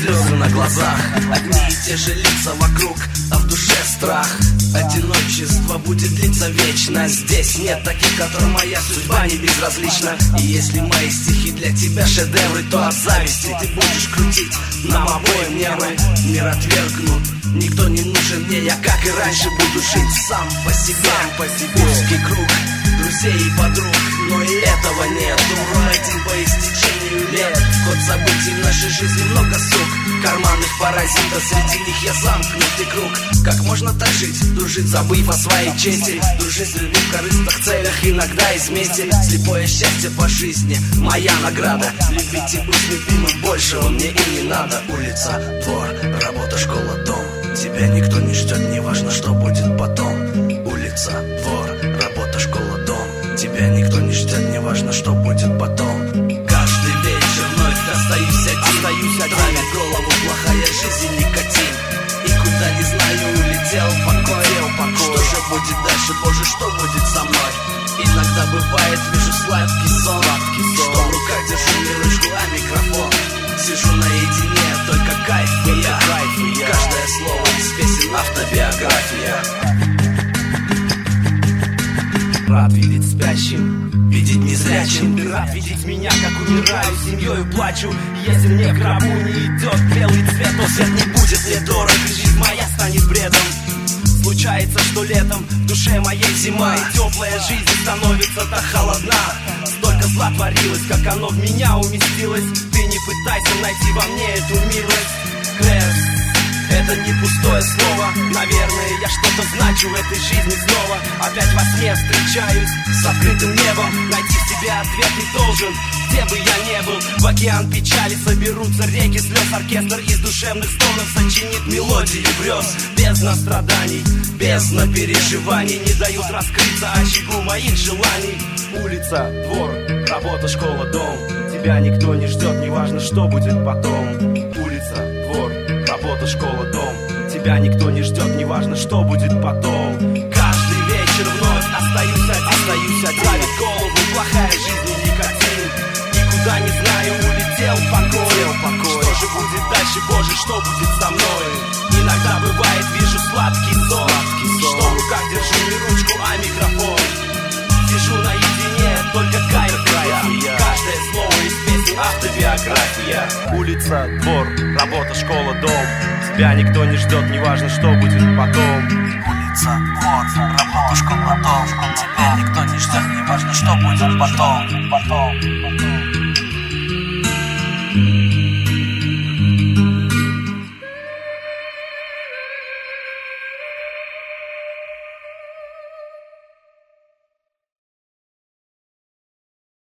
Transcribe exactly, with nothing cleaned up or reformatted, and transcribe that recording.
слезы на глазах, одни и те же лица вокруг, а в душе страх. Одиночество будет длиться вечно. Здесь нет таких, которым моя судьба не безразлична. И если мои стихи для тебя шедевры, то от зависти ты будешь крутить нам обоим нервы. Мир отвергнут, никто не нужен мне, я как и раньше буду жить сам по себе, сам по себе. Узкий круг друзей и подруг, но и этого нет. Умру один по истечению лет. Ход событий в нашей жизни много сук, карманных паразитов, среди них я замкнутый круг. Как можно так жить, дружить, забыв о своей чести, дружить, любить в корыстных целях, иногда из мести. Слепое счастье по жизни, моя награда. Любить и быть любимым, большего мне и не надо. Улица, двор, работа, школа, дом. Тебя никто не ждет, неважно, что будет потом. Улица, двор, работа, школа, дом. Тебя никто не ждет, неважно, что будет потом. Каждый вечер вновь остаюсь один, остаюсь один. Травит голову плохая жизнь, никотин. И куда не знаю, улетел покой, покой. Что же будет дальше, боже, что будет со мной? Иногда бывает, вижу сладкий сон, сладкий сон. Что в руках держу не ручку, а микрофон. Сижу наедине, только кайф и я, кайф и я. Каждое слово из песен автобиография. Рад видеть спящим, видеть незрячим. Ты рад видеть меня, как умираю, семьей плачу. Если мне в гробу не идет белый цвет, то свет не будет мне дорог, и жизнь моя станет бредом. Случается, что летом в душе моей зима, и теплая жизнь становится так холодна. Столько зла творилось, как оно в меня уместилось. Ты не пытайся найти во мне эту милость. Крест, это не пустое слово. Наверное, я что-то значу в этой жизни снова. Опять во сне встречаюсь с открытым небом. Найти в себе ответ не должен, где бы я не был. В океан печали соберутся реки слез. Оркестр из душевных стонов сочинит мелодии грез. Бездна страданий, бездна переживаний не дают раскрыться очагу моих желаний. Улица, двор, работа, школа, дом. Тебя никто не ждет, неважно, что будет потом. Улица, двор, работа, школа, дом. Тебя никто не ждет, неважно, что будет потом. Каждый вечер вновь остаюсь один, остаюсь один. Травит голову плохая жизнь и никотин. Никуда не знаю, улетел покой, покой. Что же будет дальше, боже, что будет со мной? Иногда бывает, вижу сладкий сон, сладкий сон. Что в руках держу не ручку, а микрофон. Сижу наедине, только кайф и я. Каждое слово из песни автобиография. Улица, двор, работа, школа, дом. Тебя никто не ждет, неважно, что будет потом. Улица, двор, работа, школа, дом. Тебя никто не ждет, неважно, что будет потом. Потом, потом.